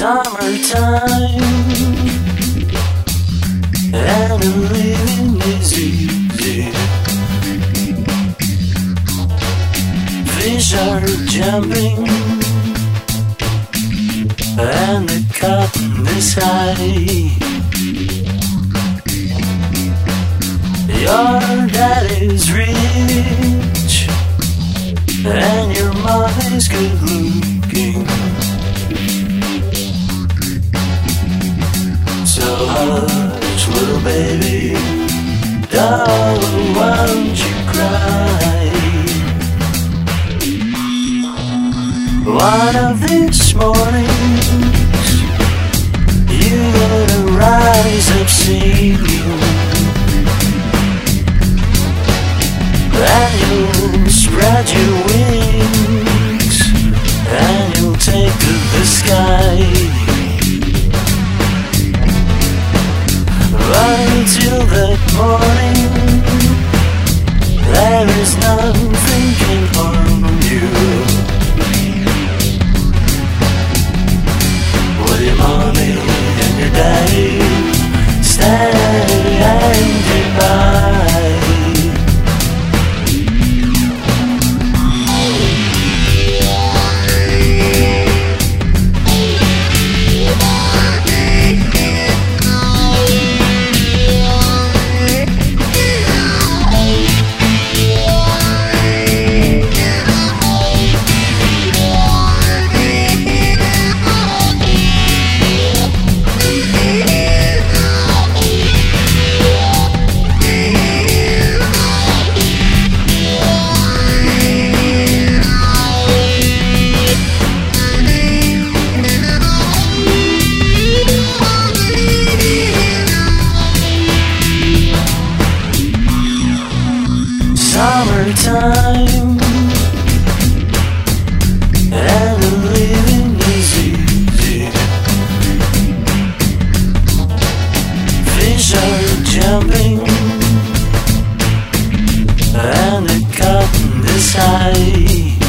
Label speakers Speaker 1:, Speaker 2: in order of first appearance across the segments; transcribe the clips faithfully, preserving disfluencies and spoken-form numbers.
Speaker 1: Summertime, and living is easy. Fish are jumping, and the cotton is high. Your daddy's rich, and your mommy's good looking. So hush, little baby, darling, won't you cry? One of these mornings, you're gonna rise up singing, and you'll spread your wings, and you'll take to the sky. But until that morning, there is nothing can harm you. With your mommy and your daddy standing by. Summertime, and the living is easy. Fish are jumping, and the cotton is high.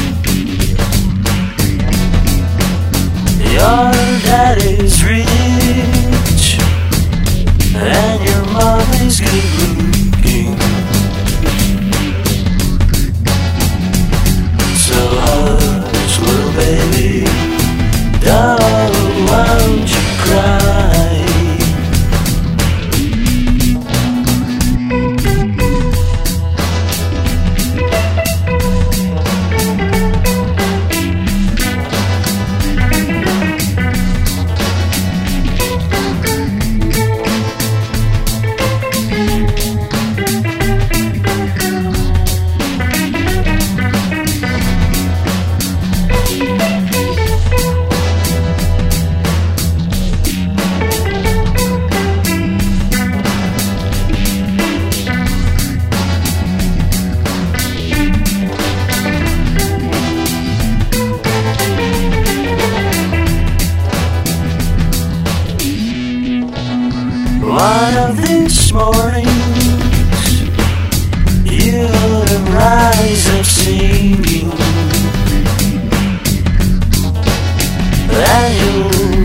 Speaker 1: Your daddy's rich, and your mommy's good looking. So hush, little baby, darling, won't you cry? One of these mornings, you'll rise up singing, and you'll